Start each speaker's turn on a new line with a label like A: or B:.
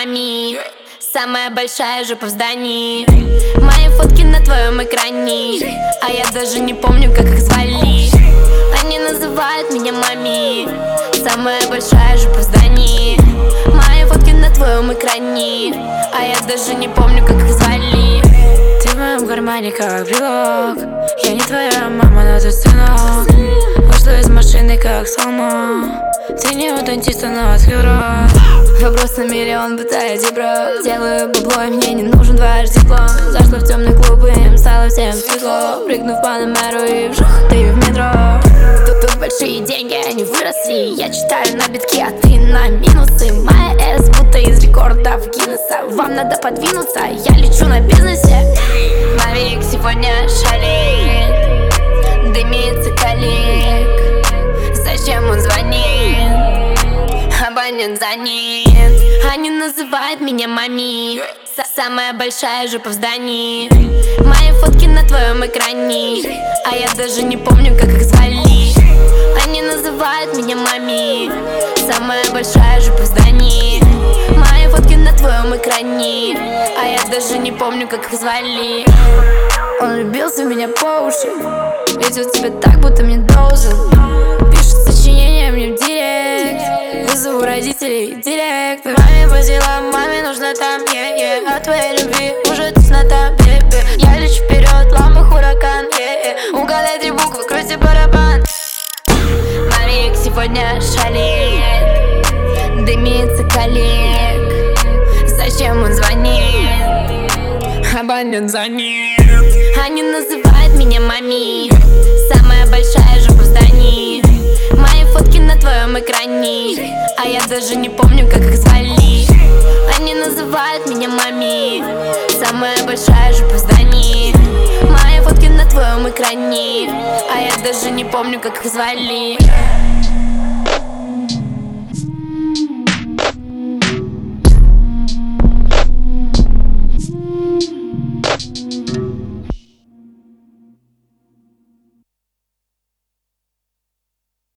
A: мами. Самая большая жопа в здании. Мои фотки на твоем экране, а я даже не помню, как их звали. Они называют меня мами. Самая большая жопа в здании. Мои фотки на твоем экране, а я даже не помню, как их звали.
B: Ты в моем кармане как брелок. Я не твоя мама, но ты сынок. Вышла из машины как слома. Ты не у дантиста, но открыл рот.
A: Вопрос на миллион, бытая дебра. Делаю бабло, и мне не нужен дважды диплом. Зашла в темный клуб, и им стало всем светло. Прыгнув по номеру и вжух, ты в метро. Тут большие деньги, они выросли. Я читаю на битки, а ты на минусы. Моя S будто из рекордов Гиннесса. Вам надо подвинуться, я лечу на бизнесе. Мавик сегодня шалит, дымится коллег. Зачем он звонит? Абонент занят. Они называют меня мами. Самая большая жопа в здании. Мои фотки на твоем экране, а я даже не помню, как их звали. Они называют меня мами. Самая большая жопа в здании. Мои фотки на твоем экране, а я даже не помню, как их звали. Он влюбился в меня по уши, ведет себя так, будто мне должен. Пишет сочинения мне в директ. Вызову родителей в директ.
B: Маме по делам, маме нужно там, От твоей любви уже теснота, бебе. Я лечу вперед, лампа хуракан, Угадай 3 буквы, крути барабан.
A: Мавик сегодня шалит, дымится коллег. Зачем он звонит? Абонент занят. Они называют меня мами. Самая большая жопа в здании. Мои фотки на твоем экране, а я даже не помню, как их звали. Они называют меня мами. Самая большая жопа в здании. Мои фотки на твоем экране, а я даже не помню, как их звали.